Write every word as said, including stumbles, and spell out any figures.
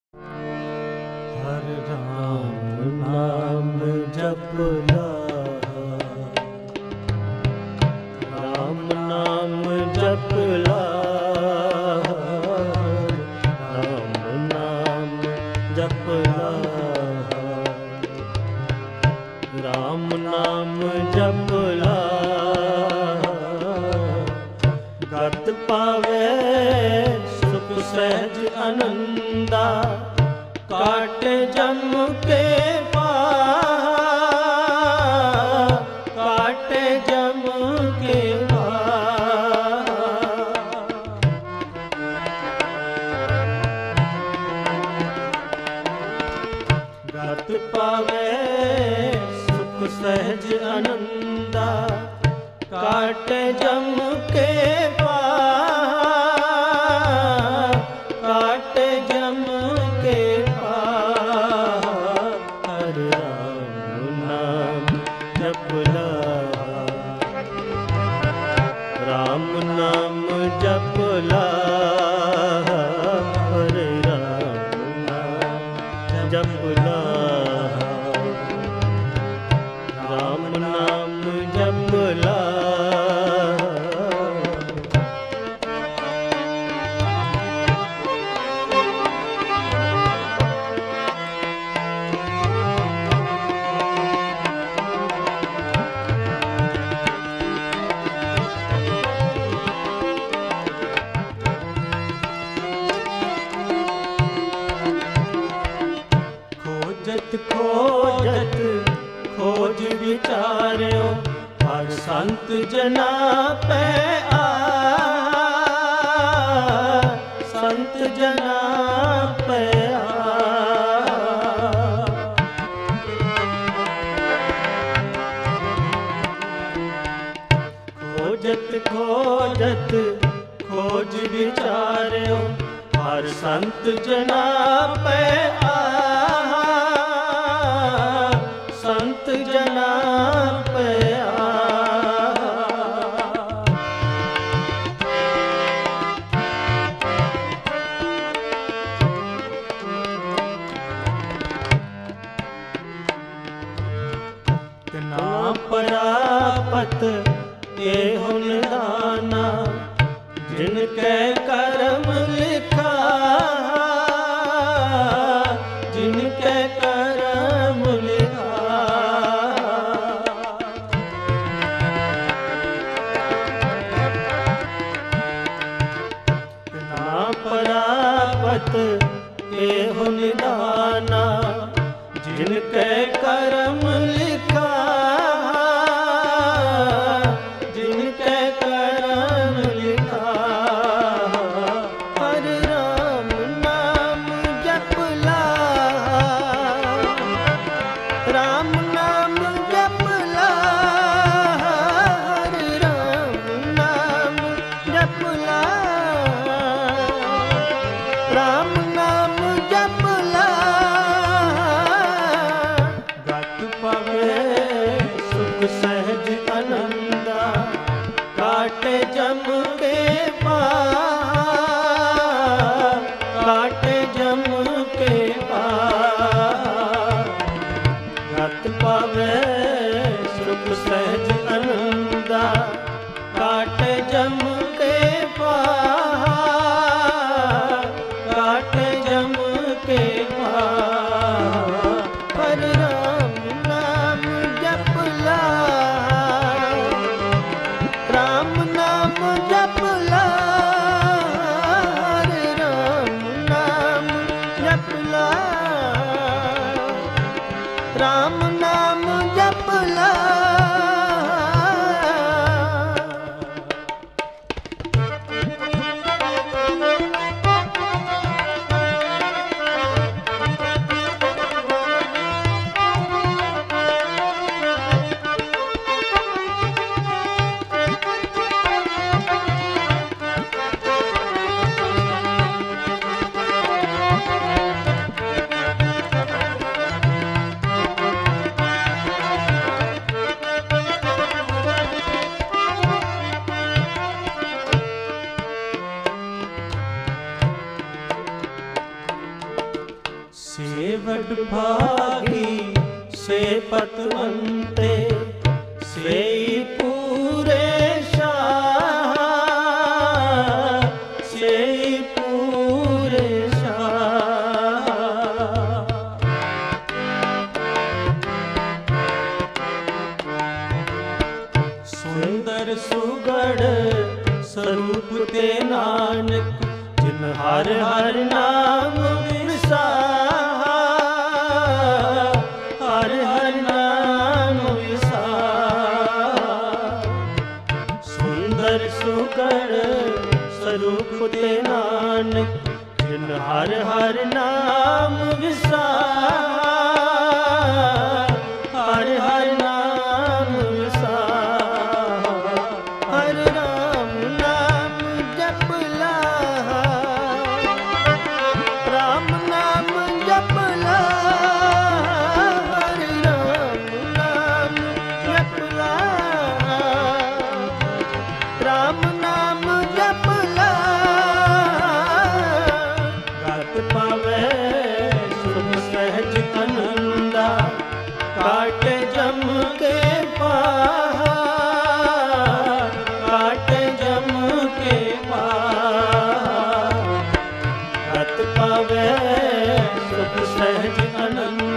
हर राम नाम जपला, राम नाम जपला, राम नाम जपला, राम नाम जपला, गत पावे सुख सहज आनंदा, काटे जम के पार, काटे जम के पार। गत पावे सुख सहज आनंदा, काटे जम के पार, काटे जम के पार। हर राम नाम जपला, राम नाम जपला, हरे राम नाम जपला, राम नाम जपला। खोजत खोजत खोज विचार्यो, हर संत जना पे आ, संत जना पे आ। खोजत खोजत खोज विचार्यो, हर संत जना पे आ, संत जना पे आ। तना परापत एहो निदाना, जिनके कर्म लिखा, जिनके कर्म लिखा। तना परापत एहो निदाना, जिनके कर्म लिखा, जिनके कर्म लिखा। हर राम नाम जपला, राम नाम जपला, हर राम नाम जपला, राम नाम जपला। गत पावे सुख सहज आनंदा, काटे जम के पार, काटे जम के पार। गत पावे सुख सहज आनंदा, काटे जम के पार, काटे जम के पार। हर राम नाम जपला, राम नाम जपला, हरे राम नाम जपला, राम नाम जपला। से वडभागी से पतवंते से पूरे शाह से पूरे शाह। सुंदर सुगढ़ स्वरूप ते नानक जिन हर हर नाम विसाहा हर हर नाम विसाहा। सुंदर सुगढ़ स्वरूप ते नानक जिन हर हर नाम विसाहा हर हर नाम विसाहा। हर राम नाम जपला राम नाम जपला हर राम नाम जपला राम नाम जपला गत पावे सुख सहज आनंदा काट जम के पाहा काट जम के पाहा। गत पावे सुख सहज आनंद